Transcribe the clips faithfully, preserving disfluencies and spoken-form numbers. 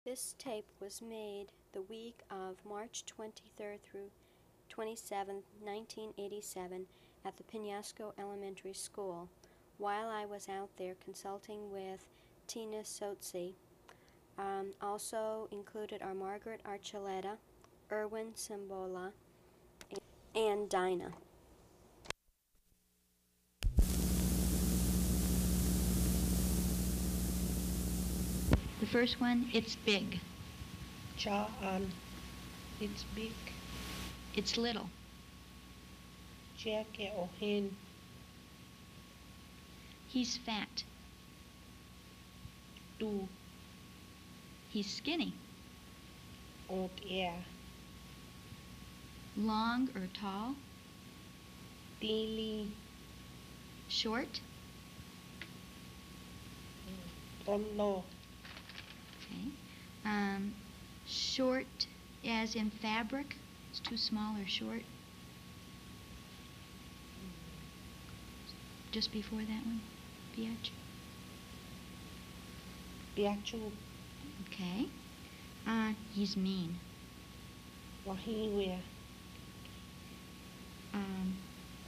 This tape was made the week of March twenty-third through twenty-seventh, nineteen eighty-seven at the Penasco Elementary School while I was out there consulting with Tina Sotzi. Um, also included are Margaret Archuleta, Erwin Simbola, and Dinah. The first one, it's big. Cha-an, it's big. It's little. Jackie O'Hen, He's fat. Du, He's skinny. Old Air, Long or tall. Daily, Short. Don't know, Okay. Um, short as in fabric. It's too small or short. Just before that one, Biatch. Biachu, Okay. Uh, he's mean. Wahiwe, Um,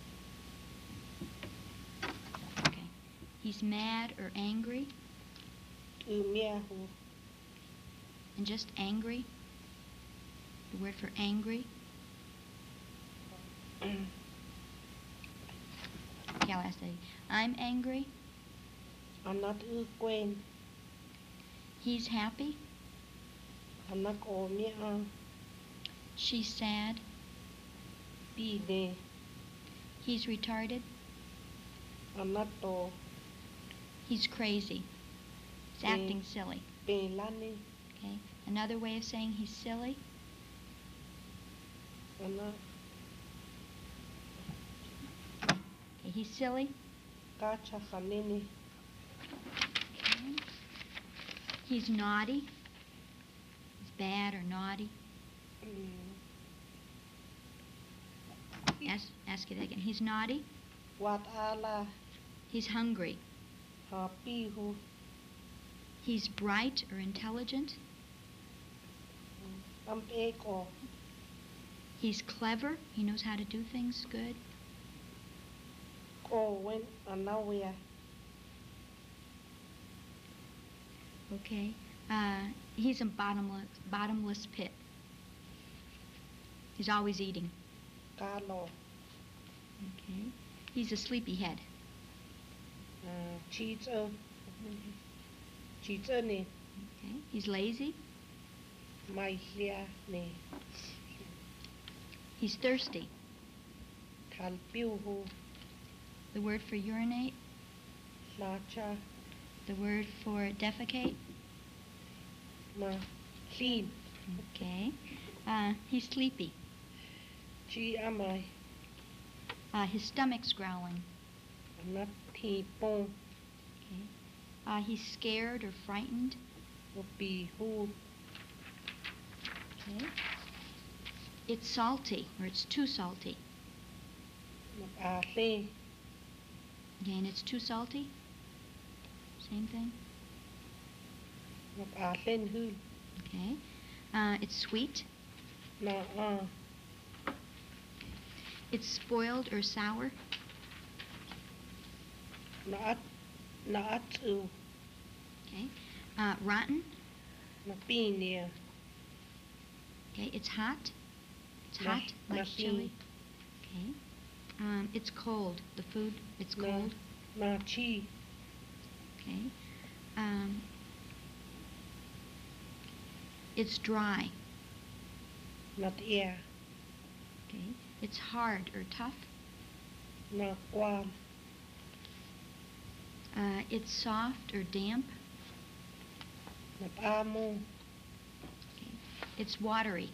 okay. He's mad or angry, Umiahu, and just angry. The word for angry. Okay, I'll ask that. I'm angry. Anat Ugwen, He's happy. Anak Omia, She's sad. Bide, He's retarded. Anato, He's crazy. He's Mm. acting silly. Belani, Okay. Another way of saying he's silly. Anak Okay, he's silly. Kacha Hanini, Okay. He's naughty. He's bad or naughty. Ask, ask you that again. He's naughty. Wat Ala, He's hungry. Hapihu, He's bright or intelligent. Ampeko, He's clever. He knows how to do things good. Kowen, Anawea, Okay. Uh, he's a bottomless, bottomless pit. He's always eating. Kalo, Okay. He's a sleepyhead. Cheater, Cheater ni, Okay. He's lazy. Mailia ni, He's thirsty. Kalpiuhu, The word for urinate. Lacha, The word for defecate. Ma, Clean, Okay. Uh, he's sleepy. Chi Amai, Uh, his stomach's growling. Anat Tipong, Okay. Uh, he's scared or frightened. Upihu, Okay. It's salty, or it's too salty. Mapale, Okay, and it's too salty. Same thing. Mapalen Hu, Okay. Uh, it's sweet. Na A, It's spoiled or sour. Naat, Naatu, Okay. Uh, rotten. Napinia, Okay. It's hot. It's Na- hot, like napi. chili. Okay. Um, it's cold. The food. It's Na- cold. Nachi, Okay. Um, it's dry. Nat Air, Okay. It's hard or tough. Na Kwam, Uh, it's soft or damp. Napamu, Okay. It's watery.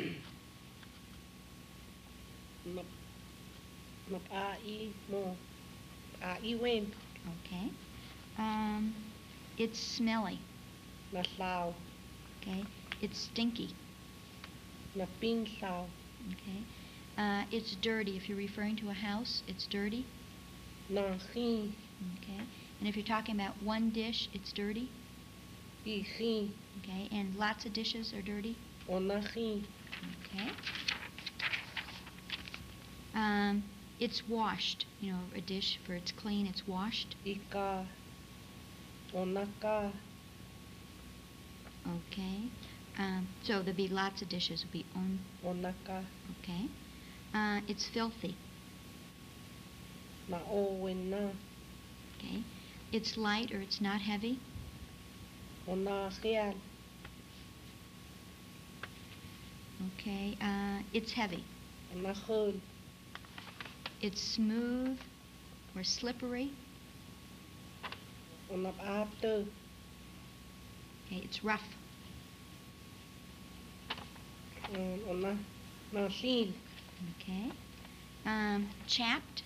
Nap, Napai Mo, Ai Wen, Okay. Um, it's smelly. Naslao, Okay. It's stinky. Naping Sao, Okay. Uh, it's dirty. If you're referring to a house, it's dirty. Na Hi, Okay. And if you're talking about one dish, it's dirty. I khi. Okay, and lots of dishes are dirty. O na khi. Okay. Um, it's washed. You know, a dish for it's clean, it's washed. I ka. O na ka. Okay. Um, so there'll be lots of dishes. Will be on. O na ka. Okay. Uh, it's filthy. Na o wen na. Okay. It's light or it's not heavy. O na khial. Okay. Uh, it's heavy. O na khul. It's smooth or slippery. O na apter. Okay. It's rough. O na na sil. Okay. Um, chapped.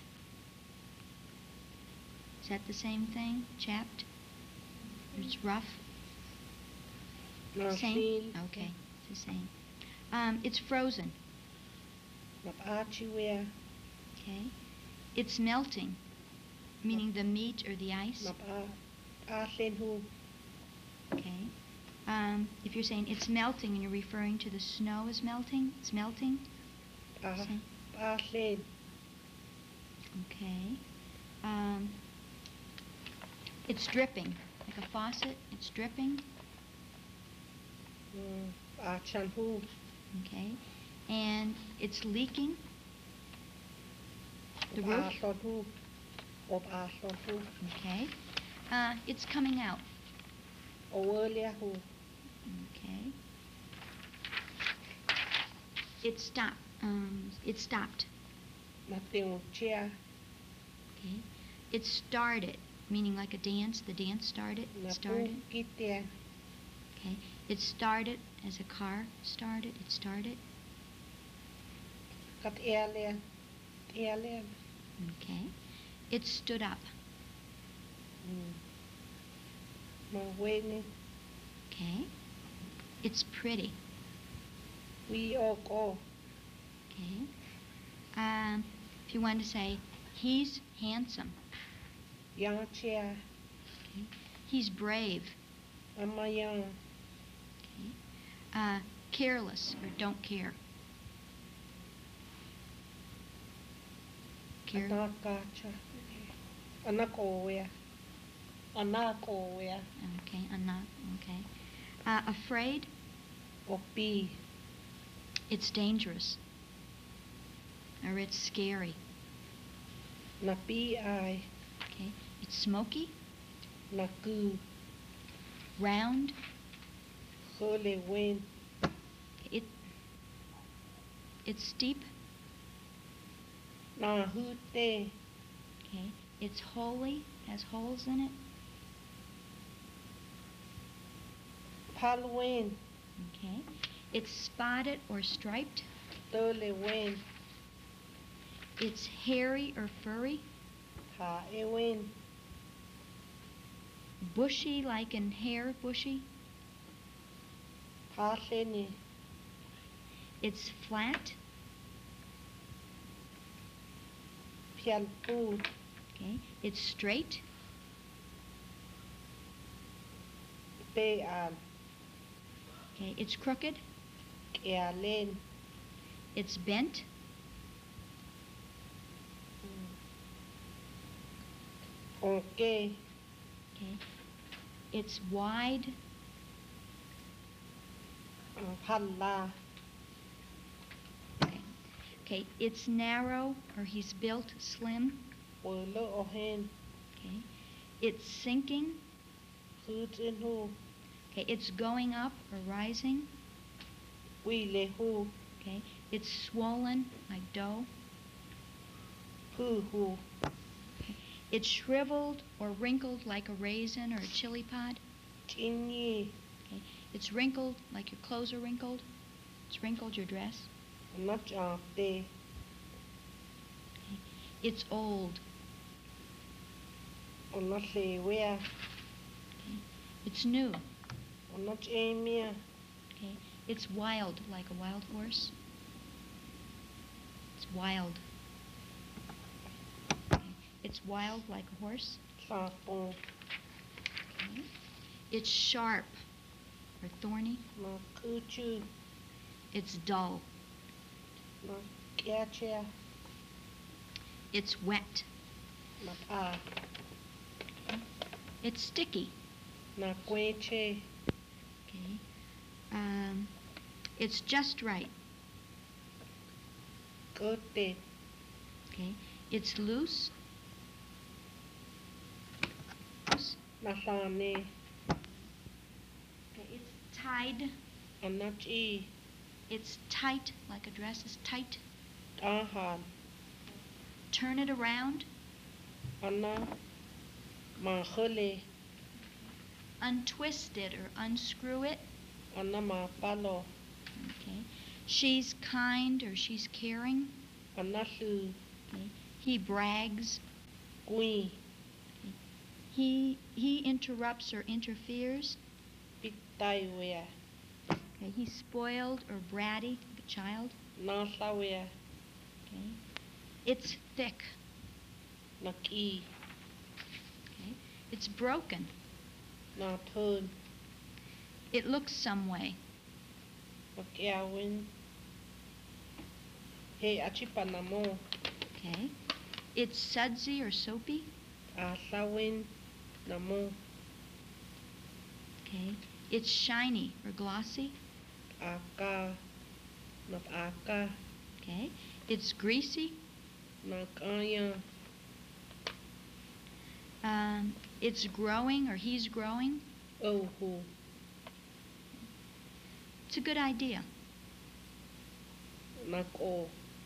Is that the same thing? Chapped? It's rough? Na Same? sil. Okay, it's the same. Um, it's frozen. Na achi wea. Okay. It's melting, meaning the meat or the ice. Na a sen hu. Okay. Um, if you're saying it's melting and you're referring to the snow is melting, it's melting. A Same. a sen. Okay. Um, it's dripping, like a faucet. It's dripping. A chan hu. Okay. And it's leaking. The A roof. son hu. O a son hu. Okay. Uh, it's coming out. O earlier hu. Okay. It stopped. Um, it stopped. Na teo chia. Okay. It started, meaning like a dance. The dance started. Na Started. pu kitia. Okay. It started as a car started. It started. Kat earlier. Earlier. Okay. It stood up. Ma weni. Okay. It's pretty. We all go. Okay. Um, if you want to say, he's handsome. Yang chia. Okay. He's brave. Ama yang. Okay. Uh, careless or don't care. Care. Anak kacha. Anak oya. Anak oya. Okay. I'm not. Okay. Uh, afraid. Opi. It's dangerous. Or it's scary. Na pi ai. Okay. It's smoky. Na ku. Round. Khole wen. It. It's steep. Na hu te. Okay. It's holy. Has holes in it. Pal wen. Okay. It's spotted or striped. Tole wen. It's hairy or furry. Ha e wen. Bushy, like in hair, bushy. Ha seni. It's flat. Pial pu. Okay. It's straight. Pe an. Okay. It's crooked. Kia len. It's bent. Okay. Okay. It's wide. Pal la. Okay. Okay. It's narrow or he's built slim. Wolo o hen. Okay. It's sinking. Hu tin hu. Okay. It's going up or rising. We le hu. Okay. It's swollen like dough. Hu hu. It's shriveled or wrinkled like a raisin or a chili pod. Chin yi. Okay. It's wrinkled like your clothes are wrinkled. It's wrinkled your dress. Na cha te. It's old. O na se wea. It's new. O na che mia. Okay. It's wild like a wild horse. It's wild. Okay. It's wild like a horse. Sa pong. Okay. It's sharp or thorny. ណគឺជឿ It's dull. ណក្យាជា It's wet. ណផ្អា It's sticky. ណគួយឆេ Okay. Um, it's just right. គឺទេ Okay. It's loose. Loose. ណសនេ Okay. It's tied. អណជី It's tight, like a dress is tight. អាហាន Turn it around. អណមកខលេ Untwist it or unscrew it. អណមកប៉ាឡូ Okay. She's kind or she's caring. អណស៊ឺ Okay. He brags. គួយ He he interrupts or interferes. ពីតៃវែ Okay. He's spoiled or bratty, like a child. ណសាវែ Okay. It's thick. ណគី Okay. It's broken. ណធឿន It looks some way. ណកែវិនហេអជីប៉ាណាម៉ូ Okay. It's sudsy or soapy. អាសាវិនណាម៉ូ Okay. It's shiny or glossy. អាកាណអាកា Okay. It's greasy. ណកាយា Um, it's growing or he's growing. អូហ៊ូ It's a good idea. ណកអូ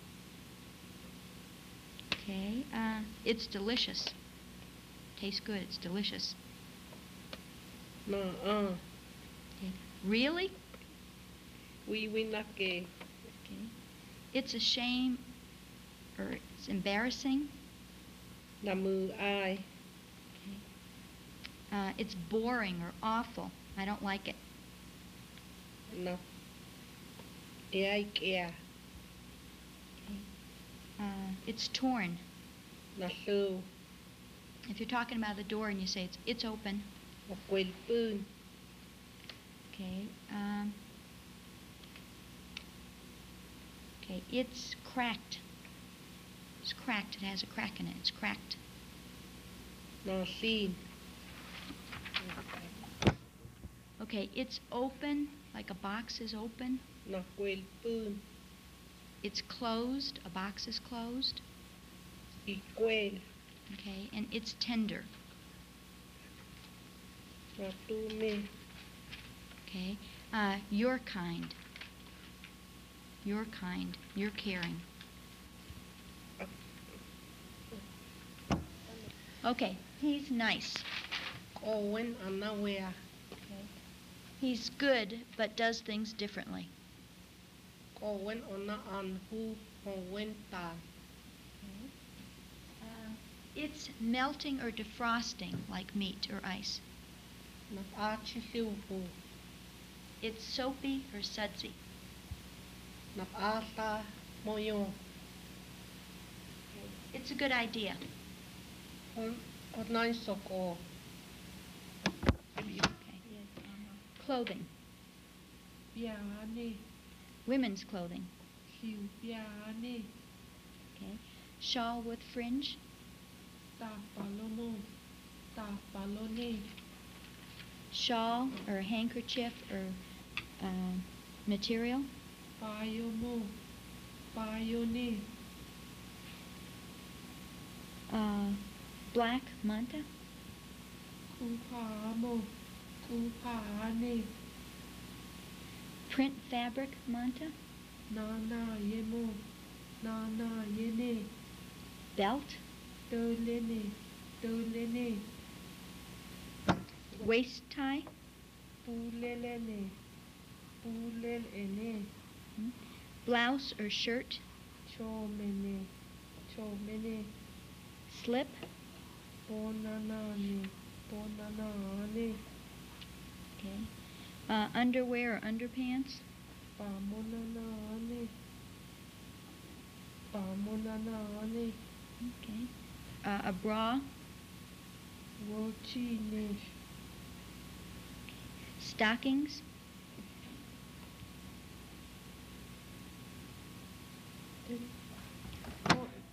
Okay. Uh, it's delicious. Tastes good. It's delicious. ណអ Okay. Really? វីវិណាកេ Okay. It's a shame or it's embarrassing. ណាមឺអាយ Okay. Uh, it's boring or awful. I don't like it. ណអេអាយកែ Okay. Uh, it's torn. ណាស៊ូ If you're talking about the door and you say it's it's open. មកគួយពឿន Okay. Um, okay. It's cracked. It's cracked. It has a crack in it. It's cracked. ណស៊ីន Okay. It's open, like a box is open. ណគួយពឿន It's closed. A box is closed. អ៊ីគួយ Okay. And it's tender. ណទូមេ Okay. Uh, you're kind. You're kind. You're caring. Okay. He's nice. អូវិនអណាវែ He's good, but does things differently. អូវិនអណាអានហ៊ូហូវិនតា Um, it's melting or defrosting, like meat or ice. ណអាឈីហ៊ូហ៊ូ It's soapy or sudsy. ណអាតាម៉ូយ៉ូ It's a good idea. អនអនណៃសុកអូ Okay. Clothing. យ៉ានី Women's clothing. ស៊ីវយ៉ានី Okay. Shawl with fringe. តាប៉ាឡូម៉ូតាប៉ាឡូនី Shawl or handkerchief or uh, material. ប៉ាយ៉ូម៉ូប៉ាយ៉ូនី Uh, black manta. គូផាម៉ូគូផានី Print fabric manta. ណាណាយេម៉ូណាណាយេនី Belt. តើលេនីតើលេនី Waist tie. ពូលេលេនីពូលេលេនី Blouse or shirt. ឈោមេនីឈោមេនី Slip. ពូណាណានីពូណាណានី Okay. Uh, underwear or underpants. ប៉ាម៉ូណាណានីប៉ាម៉ូណាណានី Okay. Uh, a bra. វូជីនី Stockings.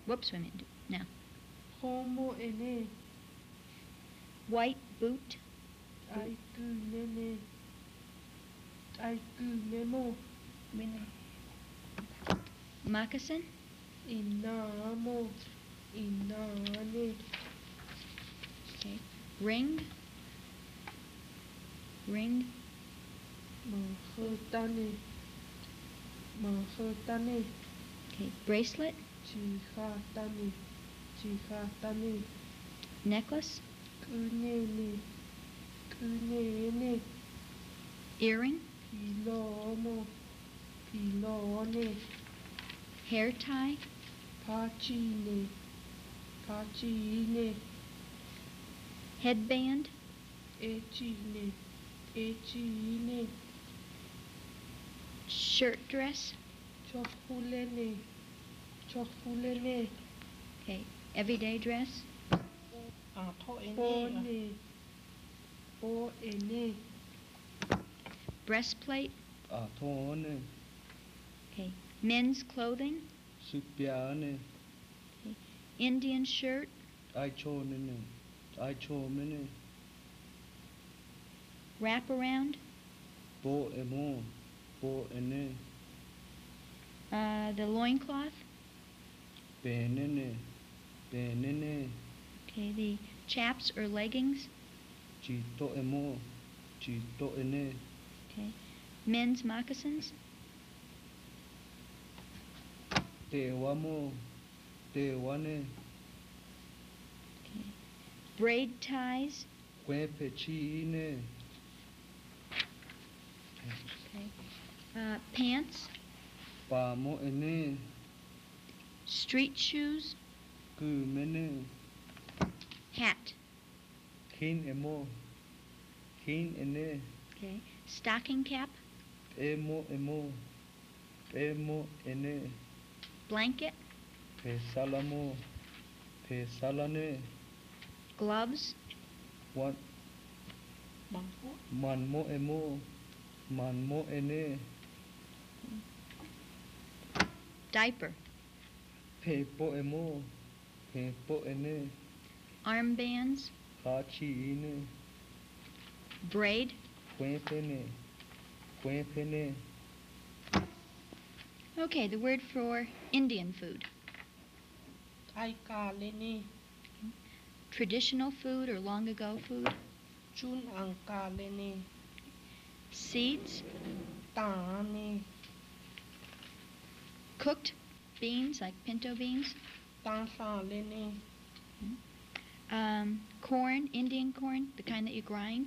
Whoops, wait a minute. Now. โฮโมเอเน่ White boot. ไอกือเนเน่ไอกือเนโมไม่นะ Moccasin. อินนาโมอินนาเน่ Okay. Ring. Ring. มาเฮตาเน่มาเฮตาเน่ Okay. Bracelet. จีคาตาเน่จีคาตาเน่ Necklace. คือเน่เน่คือเน่เน่ Earring. พีโลโมพีโลเน่ Hair tie. พาชีเน่พาชีเน่ Headband. เอจีเน่เอจีเน่ Shirt dress. ชอบฟูเลเน่ชอบฟูเลเน่ Okay. Everyday dress. อ่าโทษเองโปนี่เน่โปเอเน่ Breastplate. อ่าโทนเนี่ย Okay. Men's clothing. สุดเปียเนี่ย Indian shirt. ไอโชว์เนี่ยเนี่ยไอโชว์เนี่ยเนี่ย Wrap around. โปเอโมโปเอเนี่ย Uh, the loincloth. เป็นเนี่ยเนี่ยเป็นเนี่ยเนี่ย Okay. The chaps or leggings. จีโตเอโมจีโตเอเนี่ย Okay. Men's moccasins. เตวะโมเตวะเนี่ย Okay. Braid ties. เควเพชีเนี่ย Okay. Uh, pants. ปาโมเอเนี่ย Street shoes. คือเมเนี่ย Hat. คินเอโมคินเอเนี่ย Okay. Stocking cap. เอโมเอโมเอโมเอเนี่ย Blanket. เพซาลาโมเพซาลาเนี่ย Gloves. วันบางพวกมันโมเอโมมันโมเอเน่ Diaper. เพโปเอโมเพโปเอเน่ Armbands. ขาชีเน่ Braid. เควนเพเน่เควนเพเน่ Okay, the word for Indian food. ไอกาเลนี่ Traditional food or long ago food. ชุนอังกาเลนี่ Seeds. ตานี่ Cooked beans like pinto beans. ตาซาเลนี่ Um, corn, Indian corn, the kind that you grind.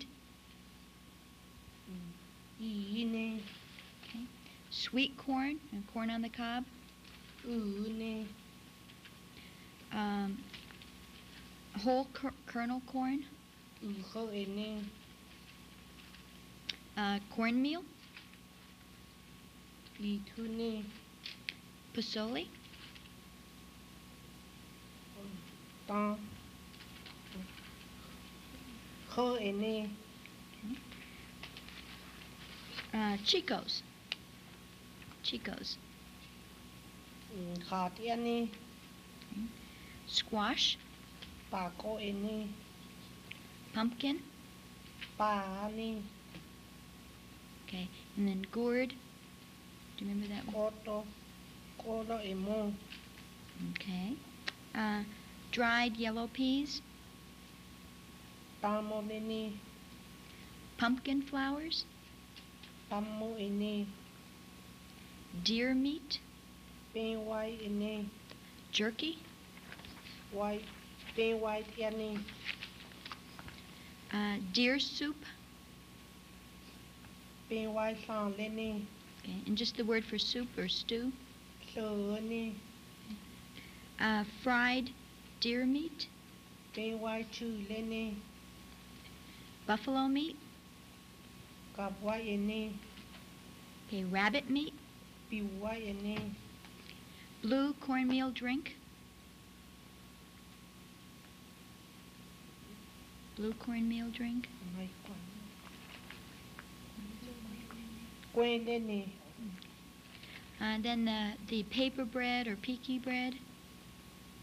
อีนี่ Okay. Sweet corn, and corn on the cob. อือนี่ Um, whole ker- kernel corn. อือเขาเอนี่ Uh, cornmeal. อีคือนี่ Pasoli. ตาเขาเอนี่ Uh, Chicos. Chicos. อืมขาเทียนี่ Squash. ปาโกเอนี่ Pumpkin. ปานี่ Okay. And then gourd. Do you remember that โค one? โตโคโตเอโม Okay. Uh, dried yellow peas. ตาโมเลนี่ Pumpkin flowers. ตามโมเอนี่ Deer meat. เป็นไวเอนี่ Jerky. ไวเป็นไวเทียนี่ Uh, deer soup. เป็นไวซาเลนี่ Okay. And just the word for soup or stew. เสือนี่ Uh, fried deer meat. เป็นไวชื่อเลนี่ Buffalo meat. กับไวเอนี่ Okay. Rabbit meat. ปิวไวเอนี่ Blue cornmeal drink. Blue cornmeal drink. ไม่กว่าเกวนเลนี่ Uh, then the, the paper bread or peaky bread.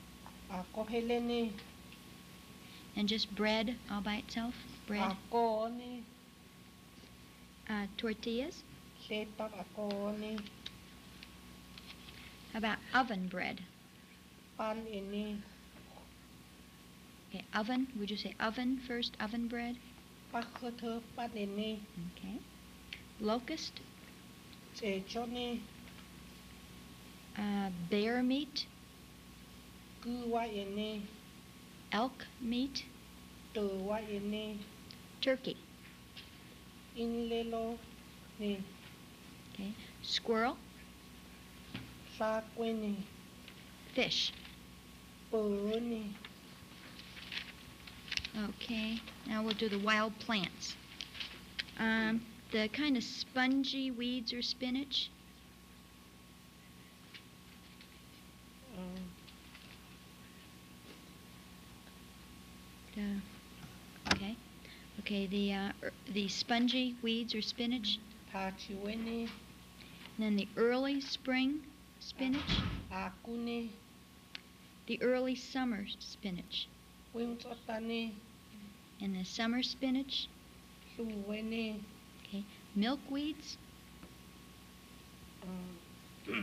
a ko hele ni And just bread all by itself? Bread? a ko ni Uh, tortillas? le tak a ko ni How about oven bread? pan ini Okay, oven. Would you say oven first? Oven bread? pak ko thơ pan ini Okay. Locust? che cho ni Uh, bear meat? cứ wa ini Elk meat? từ wa ini Turkey? in le lo ni Okay. Squirrel? sa que ni Fish? pơ ni Okay, now we'll do the wild plants. Um, the kind of spongy weeds or spinach. uh, Uh, okay, okay. The uh, er, the spongy weeds or spinach, tha chi we ni and then the early spring spinach, a ku ni the early summer spinach, wing cho ta ni and the summer spinach. lu we ni Okay, milkweeds. uh,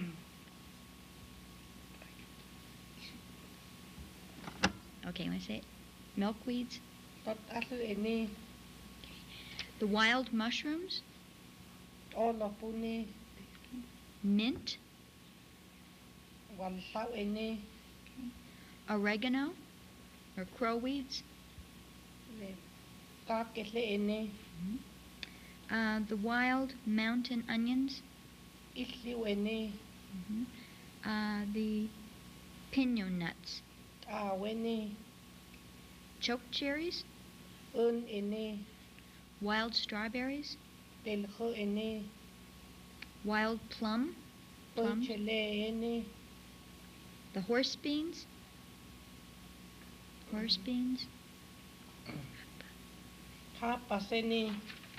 Okay, want to say it? Milkweeds. tot a lu ini The wild mushrooms, o lo pu ni mint, wal sa ini oregano, or crowweeds. le ka ke le ini Uh, the wild mountain onions. isli we ni Mhm. Uh, the pinon nuts, a we ni choke cherries, ơn ini wild strawberries, del kho ini wild plum, pơ Plum. che le ini the horse beans, horse beans, tha pa se ni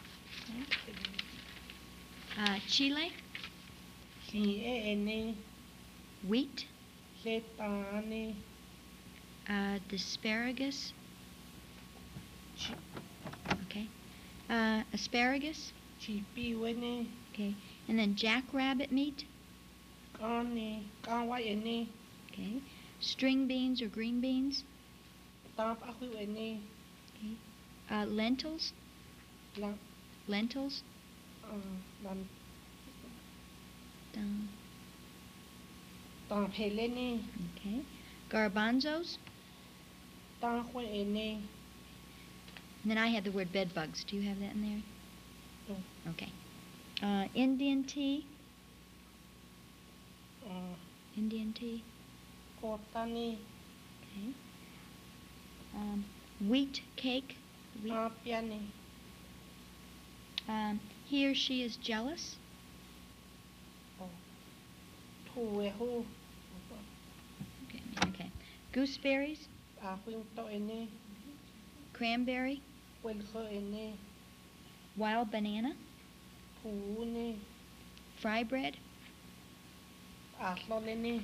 uh, chile, si e ini wheat, le ta ni uh, the asparagus, chi okay, uh, asparagus, chi pi we ni okay, and then jackrabbit meat, ka ni ka wa ini okay, string beans or green beans, ta pa khu ini okay, uh, lentils, la lentils, uh, lan um, ta phe le ni okay, garbanzos, ta khu ini and then I had the word bed bugs. Do you have that in there? No. Okay. Uh, Indian tea, uh, Indian tea, ko ta ni okay. Um, wheat cake, wheat. ta pia ni Um, he or she is jealous, thu we hu okay, okay. Gooseberries, a khuyên to ini cranberry, quên kho ini wild banana, thu ni fry bread, a lo le ni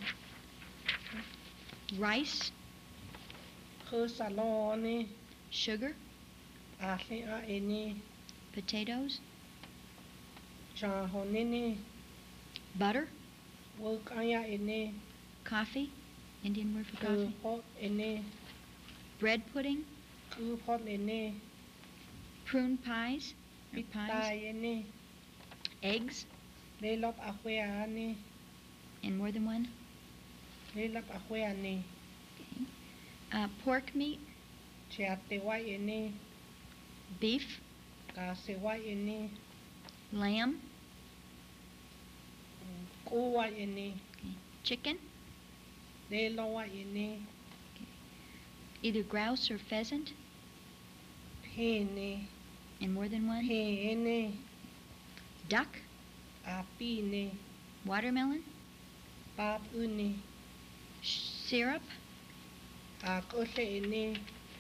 rice, khơ sa lo ni sugar, a le a ini potatoes, cha ho ni ni butter, wo ka ya ini coffee, Indian word for khơ coffee, pot ini bread pudding, khư pot ini prune pies, or bít pies, tai ini eggs, le lop a khwe a ni and more than one, le lop a khwe a ni uh, pork meat, cha te wa ini beef, ka se wa ini lamb, ku wa ini chicken, le lo wa ini either grouse or pheasant, phe ni and more than one, phe ini duck, a pi ni watermelon, pap u ni syrup, a ko se ini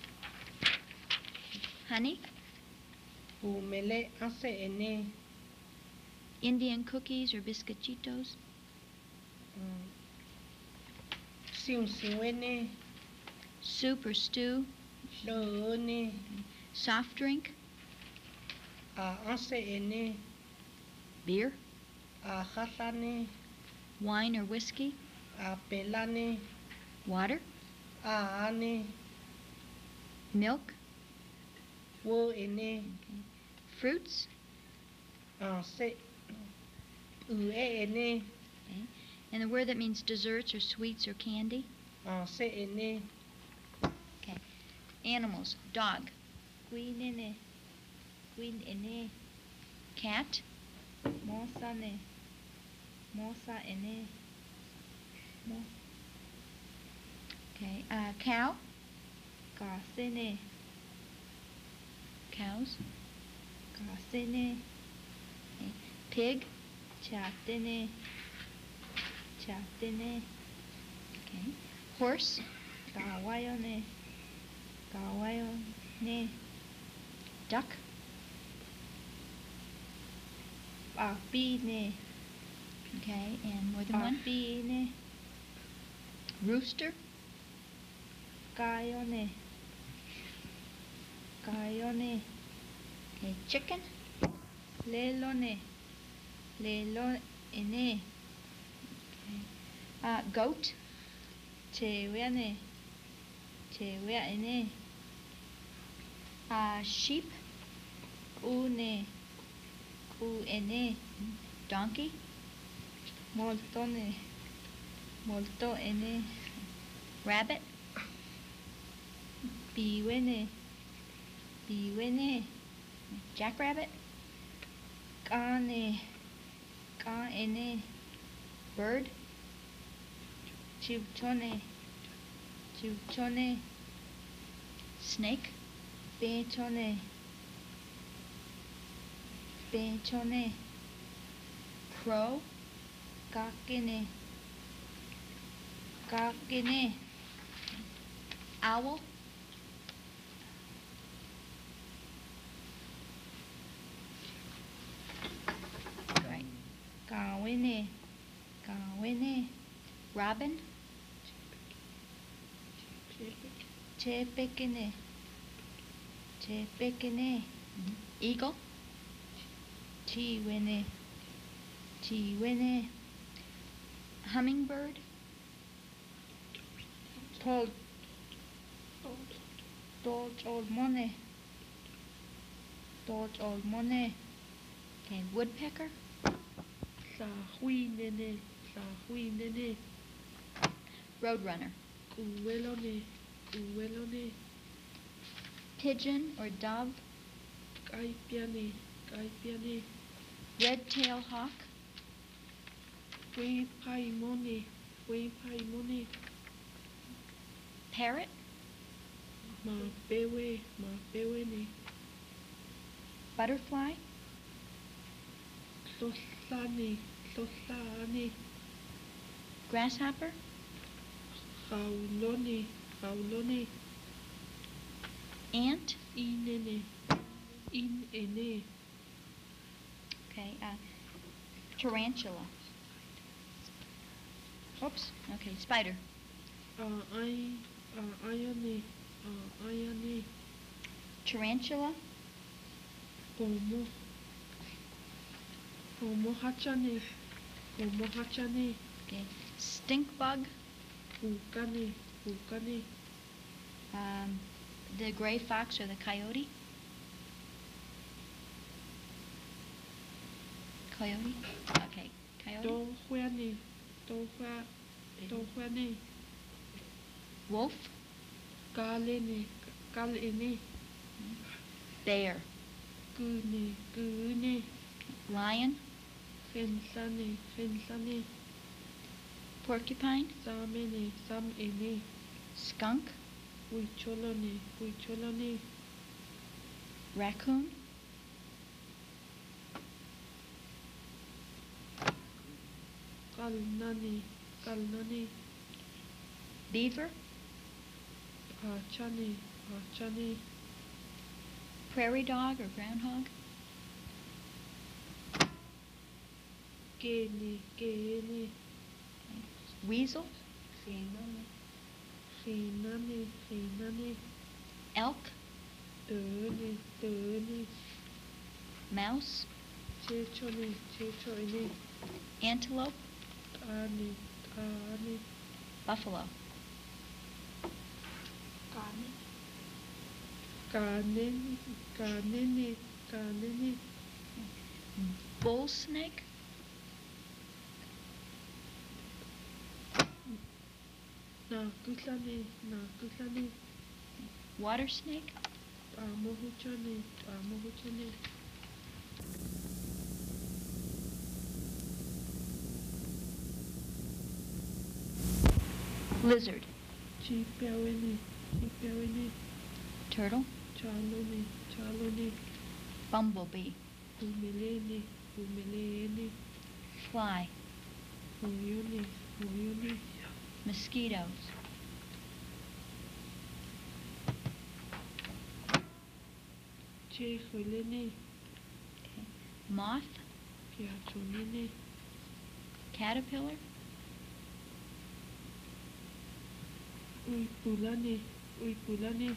honey, pu mele a se ini Indian cookies or biscochitos, sim sim we ni Soup or stew? đỡ nè Soft drink? à ăn sẽ nè Beer? à khát ra nè Wine or whiskey? à bê la nè Water? à nè Milk? vô nè Fruits? à sẽ ừ ê nè Okay. And the word that means desserts or sweets or candy? à sẽ nè Okay. Animals. Dog. Quy nè nè. Quy nè nè. Cat. Mó sa nè. Mó sa ê nè. Mó Okay. Uh, cow. cả xê nè. Cows. Cả xê nè. Okay. Pig. Chả tê nè. Chả tê nè. Okay. Horse. Cả quay ô nè. Cả quay ô nè. Duck. À pi nè. Okay. And more than À one. pi nè. Rooster. Cai ô nè. Cai ô nè. Okay. Chicken. Lê lô nè. Lê lô ê nè. Uh, goat. Chê quẹ nè. Chê quẹ ê nè. Uh, sheep. U nè. U ê nè. Donkey. Molto nè. Molto ê nè. Rabbit. Bì quê nè. Bì quê nè. Jackrabbit. Cá nè. Cá ê nè. Bird. Chịu cho nè. Chịu cho nè. Snake. Bê cho nè. Bê cho nè. Crow. Cá kê nè. Cá kê nè. Owl. Right. Cá quê nè. Cá quê nè. Robin. Chê bê kê nè. Chê bê kê nè. Eagle. Chì quê nè. Chì quê nè. Hummingbird. Thô. Tô chôl mô nè. Tô chôl mô nè. Okay. Woodpecker. Sa huy nè nè. Sa huy nè nè. Roadrunner. Cú quê lô nè. Cú quê lô nè. Pigeon or dove. Cái bia nè. Cái bia nè. Red-tailed hawk. Quê phai mô nè. Quê phai mô nè. Parrot. Mà bê quê. Mà bê quê nè. Butterfly. Lô sa nè. Lô sa nè. Grasshopper. Khảo lô nè. Khảo lô nè. Ant. In nè nè. In ê nè. Okay. Uh, tarantula. Oops. Okay. Spider. À ai. À ai à nè. À ai à nè. Tarantula. Hồ mô. Hồ mô hát cha nè. Hồ mô hát cha nè. Okay. Stink bug. Hù ca nè. Hù ca nè. Um, the gray fox or the coyote. Coyote. Okay. Coyote. Tô khoe nè. Tô khoe. Tô khoe nè. Wolf. Ca lê nè. Ca lê nè. Bear. Cư nè. Cư nè. Lion. Khen sa nè. Khen sa nè. Porcupine. Sa mê nè. Sam ê nè. Skunk. Ui chô lô nè. Ui chô lô nè. Raccoon. Cal na nè. Cal na nè. Beaver. À cha nè. À cha nè. Prairie dog or groundhog. Kê nè. Kê nè. Weasel. Khen Hina nè, hina nè. Elk, Tớ nè, tớ nè. mouse, Chê cho nè, chê cho nè. antelope, Ta nè, ta nè. buffalo. Cá nè. Cá nè, cá nè nè, cá nè nè. Bull snake, Nà cứ la nè, nà cứ la nè. water snake, Ta mô hô cho nè, ta mô hô cho nè. lizard, Chi bèo nè, chi bèo nè. turtle, Chá lô nè, chá lô nè. bumblebee, Hù mê lê nè, hù mê lê nè. fly, Hù yô nè, hù yô nè. mosquitoes, Chê khởi lê nè. moth, Pia chô nè nè. caterpillar, Ui bù la nè, ui bù la nè.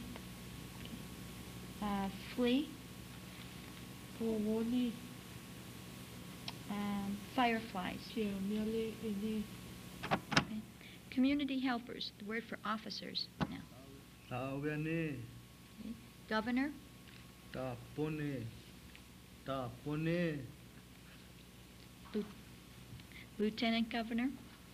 uh, flea, Pô ngô nè. um, fireflies. Chèo mèo lê ê nè. Community helpers, the word for officers now. Tao về nè. Governor, Ta po nè. Ta po nè. lieutenant governor,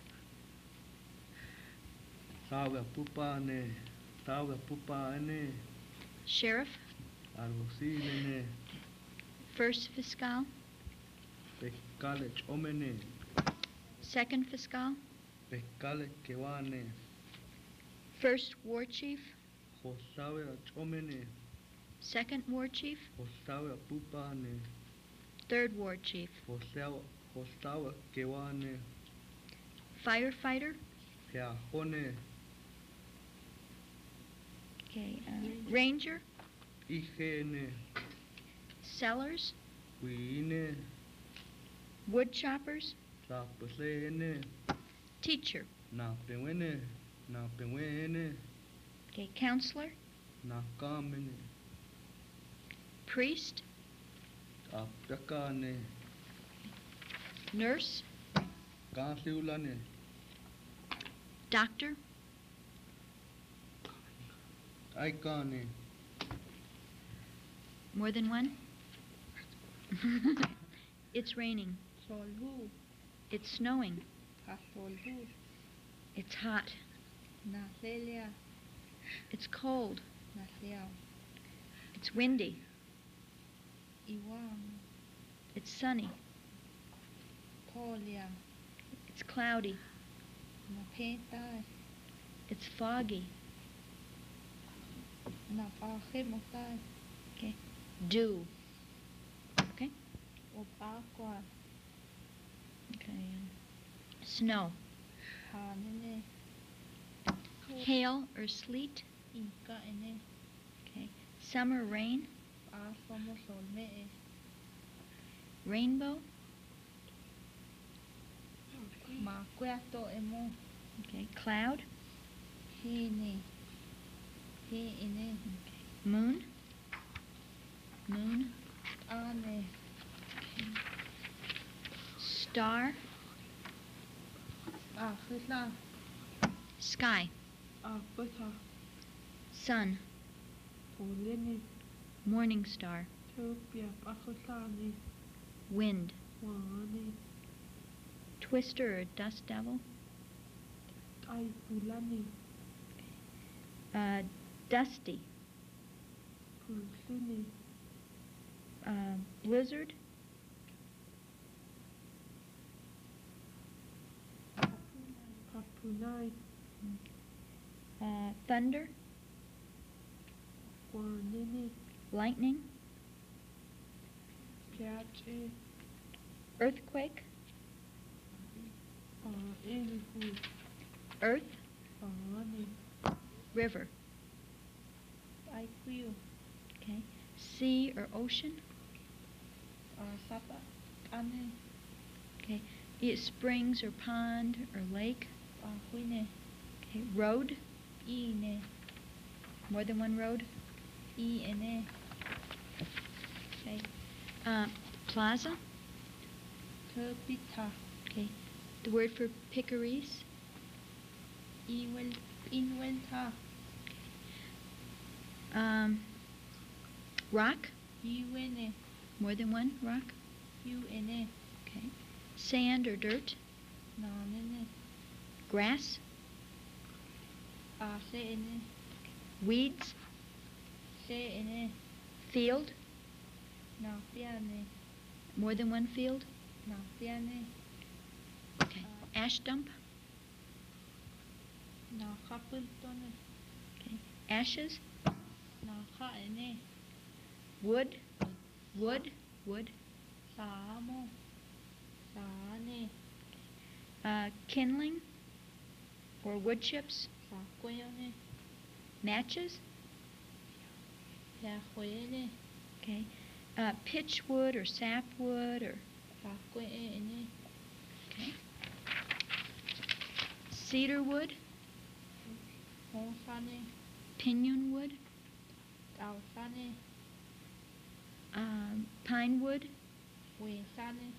Tao về pupa nè. Tao về pupa nè. sheriff, Algo si nè. first fiscal, Pecale chome nè. second fiscal, Pecale kewa nè. first war chief, Josawe chome nè. second war chief, Josawe pupa nè. third war chief, Josawe Josawe kewa nè. firefighter, Pia hone. okay, uh, ranger, Ije nè. sellers, Ui nè. wood choppers, Ta pese nè. teacher, Na pewe nè. Na pewe nè. okay, counselor, Na kame nè. priest, Ta peka nè. nurse, Ka siula nè. doctor, Ai ka nè. more than one? It's raining, Sò lù. it's snowing, Há sò lù. it's hot, Nà lê lea. it's cold, Nà leo. it's windy, I wang. it's sunny, Pô lea. it's cloudy, Nà phê tai. it's foggy, Nà pha khê một tai. dew. Okay? Ô bá qua. Okay. um, Snow. Hà nè nè. Hail or sleet. I ka ê nè. Okay. Summer rain. Bá phô mô sò mẹ ê. Rainbow. Mà que tô ê mô. Okay. Cloud. Hê nè. Hê ê nè. Moon. Moon. A nè. Star. À khơi la. Sky. À bơ thà. Sun. Phô lê nè. Morning star. Thơ bia bá khơi la nè. Wind. Hòa nè. Twister or dust devil. Ai bù la nè. Uh, dusty. Phù lê nè. Uh, blizzard. Phà phù nai. Uh, thunder. Hòa nè nè. Lightning. Pia chê. Earthquake. À ê nè hù. Earth. À nè. River. Ai khuya. Okay. Sea or ocean. À sắp á. A nè. Okay. It springs or pond or lake. À khuya nè. Okay. Road. E nè. More than one road? E nè. Okay. Uh, plaza? Capita. Okay. The word for piccaries? Inwen inwenta. Um, rock? Iwene. More than one rock? U nè. Okay. Sand or dirt? Nà nè. Grass? A se nè. Weeds? Se nè. Field? Nà pia nè. More than one field? Nà pia nè. Okay. Ash dump? Nà khapul to nè. Okay. Ashes? Nà kha nè. Wood? Wood? Wood? Sa mo. Sa nè. Uh, kindling? Or wood chips? Sa quê nè. Matches? Sa quê nè. Okay. Uh, pitch wood or sapwood or... Sa quê nè. Okay. Cedar wood? Hô sa nè. Pinon wood? Đào sa nè. Um, pine wood? Quê sa nè.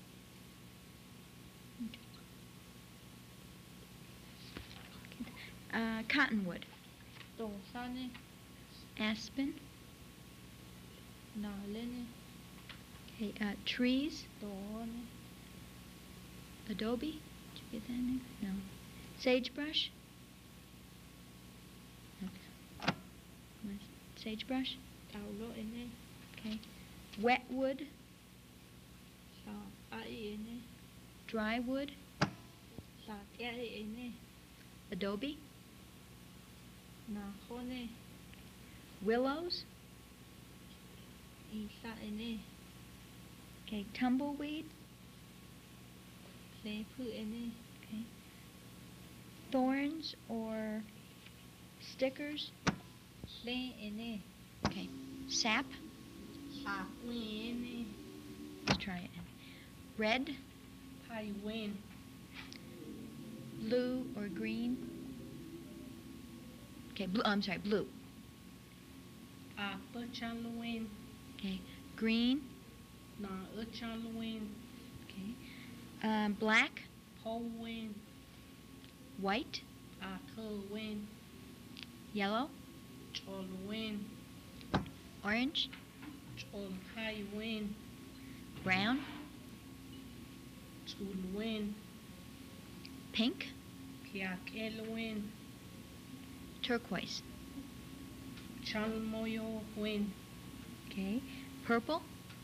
Uh, cottonwood? Tổ sa nè. Aspen? Nà lên nè. Okay. Uh, trees? Tổ nè. Adobe? Did you get that name? No. Sagebrush? Okay. Sagebrush? Đào lộ nè. Okay. Wet wood? Sa ai nè. Dry wood? Sa ai nè. Adobe? Nà khô nè. Willows? Y sa nè. Okay. Tumbleweed? Se phư nè. Okay. Thorns or stickers? Lê nè. Okay. Sap? Sa quê nè. Let's try it. Red, Pai wen. blue, or green? Okay, blue. I'm sorry, blue. A bơ chan wen. Okay. Green. Nà ơ chan wen. Okay. Um, black, Po wen. white, A thơ wen. yellow, Chol wen. orange, Chol hai wen. brown, Chul wen. pink, Piak el wen. turquoise. Chal moyo wen. Okay. Purple,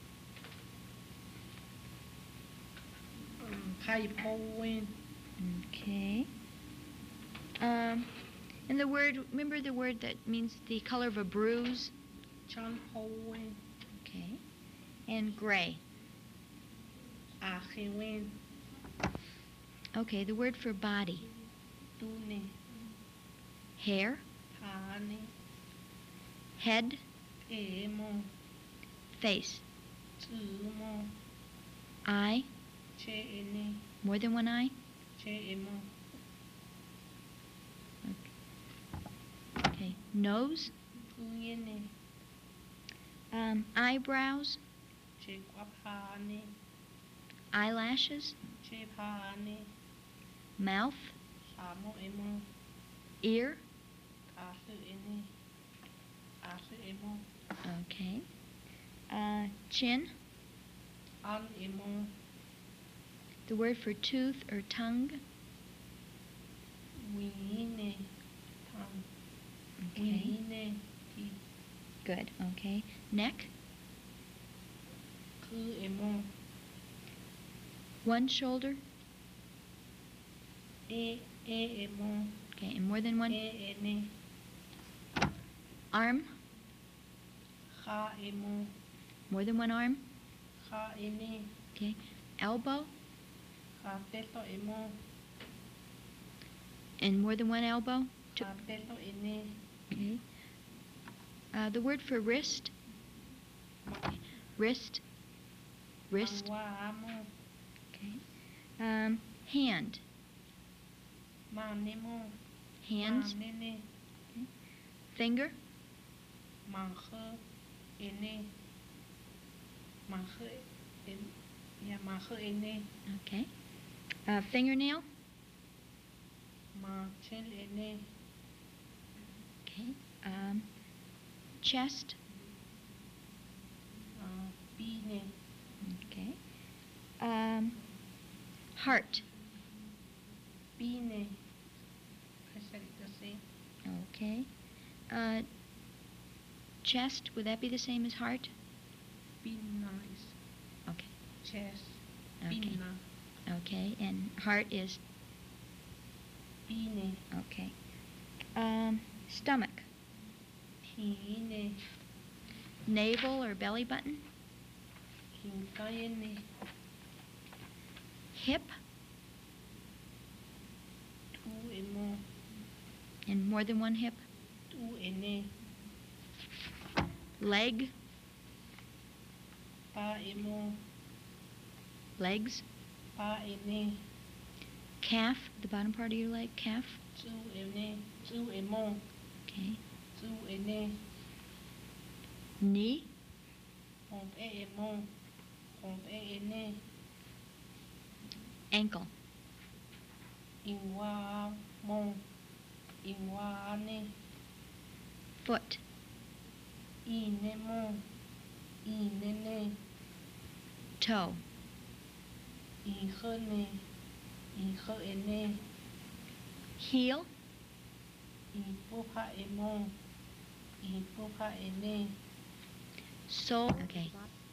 Pai po wen. okay. Um, and the word, remember the word that means the color of a bruise? Chal po wen. Okay. And gray. A khe wen. Okay, the word for body. Tu nè. Hair, Tha nè. head, E mo. face, Chữ mo. eye, Che nè. more than one eye? Che mo. Okay. Nose, Thu yên nè. um, eyebrows, Che qua pha nè. eyelashes, Che pha nè. mouth, Sa mo e mo. ear. A sư e nè. A sư e mo. Okay. Uh, chin, An e mo. the word for tooth or tongue. Quý nè. Thằng. Okay. Quý nè. Thì Good. Okay. Neck, khư e mo. one shoulder. E e e mo. Okay, and more than one. E e nè. Arm, Kha e mo. more than one arm. Kha e nè. Okay. Elbow, Kha te to e mo. and more than one elbow. Two. Kha te to e nè. Okay. Uh, the word for wrist. Okay. Wrist, wrist. An wa mo. Okay. Um, hand, Ma nè mo. hands, Ma nè nè. Finger. Manghe ene. Manghe en. Yeah, manghe ene. Okay. Uh, fingernail. Mangchel ene. Okay. Um, chest. Uh, Bine. Okay. Um, heart. Bine. I said it the same. Okay. Uh, chest, would that be the same as heart? Bina is Okay. chest. Okay. Bina. Okay. And heart is, Bine. okay. Um, stomach. Hine. Navel or belly button. Hinkayene. Hip. Tu emo. And more than one hip. Tu ene. Leg. Pa emo. Legs. Pa ene. Calf, the bottom part of your leg. Calf. Tu ene. Tu emo. Okay. Tu ene. Knee. Hom e emo. Hom e ene. Ankle. Inwa mo. Inwa ane. Foot. Ine mo. Ine ne. Toe. Ihe ne. Ihe ene. Heel. Ipopa emo. Ipopa ene. Sole. Okay.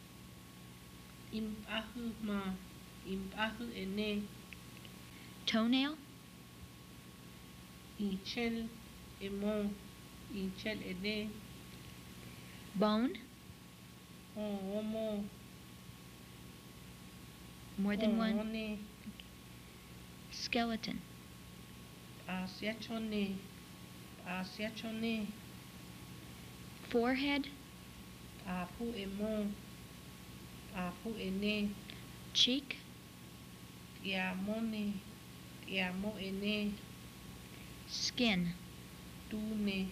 Impahu ma. Impahu ene. Toenail. Ichel emo. Ichel ene. Bone. Omo. More than one. One. Skeleton. Asiachone. Asiachone. Forehead. Apu emo. Apu ene. Cheek. Yamone. Yamo ene. Skin. Tune.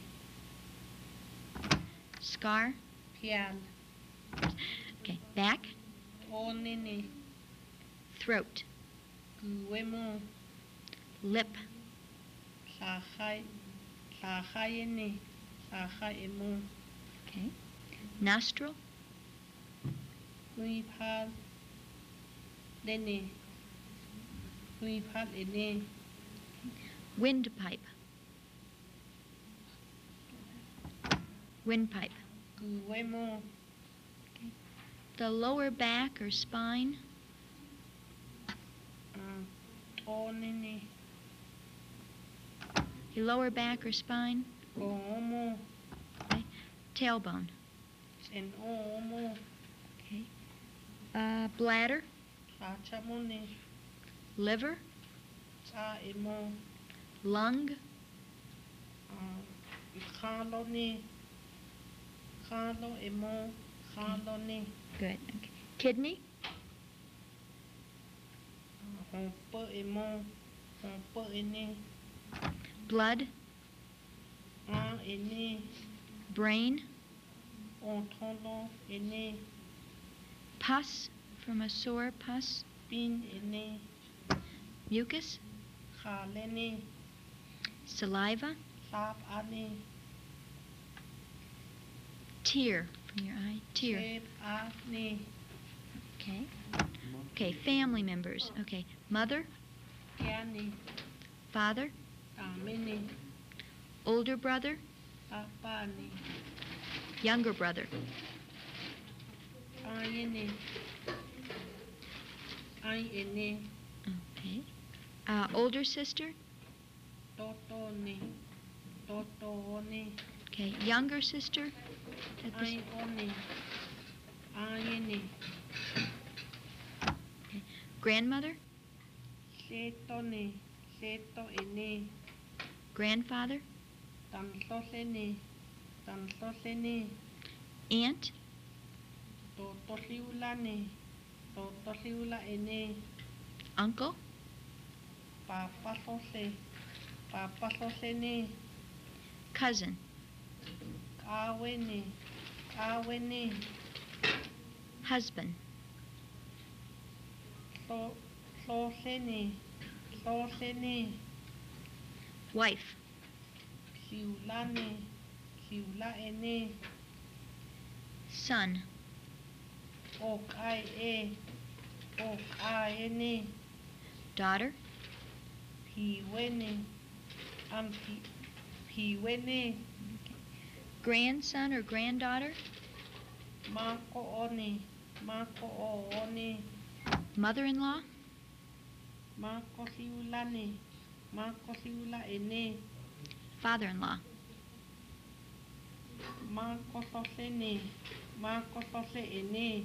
Scar. Pial. Okay. Back. Onene. Throat. Guemo. Lip. Sahai. Sahai ene. Sahai emo. Okay. Nostril. Hui pal. Lene. Hui pal ene. Windpipe. Windpipe. Guemo. The lower back or spine. Onene. Your lower back or spine. Omo. Okay. Tailbone. En omo. Okay. Uh, bladder. Sachamone. Liver. Sa emo. Lung. Khalone. Khalo emo. Khalone. Good. Okay. Kidney. Hompo emo. Hompo ene. Blood. Ah ene. Brain. Ontolo ene. Pus from a sore pus. Bin ene. Mucus. Khalene. Saliva. Sap ane. Tear from your eye. Tear. Chep ane. Okay. Okay. Family members. Okay. Mother. Kiane. Father. Amene. Older brother. Apane. Younger brother. Ayene. Ay ene. Okay. Uh, older sister. Totone. Totone. Okay. Younger sister. At this- Ay one. Ayene. okay. Grandmother. Setone. Seto ene. Grandfather. Tanslosene. Tanslosene. Aunt. Totosliulane. Totosliula ene. Uncle. Papa sose. Papa sosene. Cousin. Kawene, Kawene, Husband. Hlo, Hlosene, Hlosene, Wife. Hiulane, Hiulaene, Son. Okai e, Okaene, Daughter. Piwene, um, pi, Piwene, Grandson or granddaughter. Mako one, Mako one, Mother-in-law. Mako Hiulane, Mako Hiulaene, Father-in-law. Mako Sosene, Mako Soseene,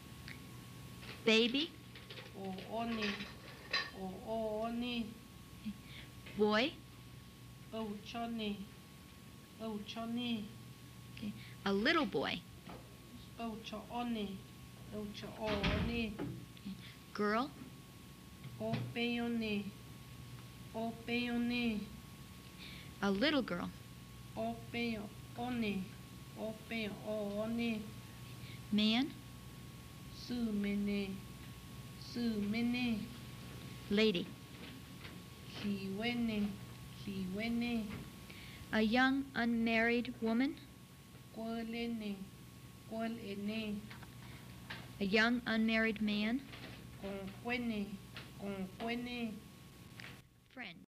Baby. O one, O one, Boy. Ochone, Ochone, A little boy. Ochoone, Ochoone, Girl. Opeone, Opeone, A little girl. Opeo, One, Opeo, One, Man. Sumene, Sumene, Lady. Hiwene, Hiwene, A young unmarried woman. Kwelene, Kwelene, A young unmarried man. Conquene, Conquene. Friend.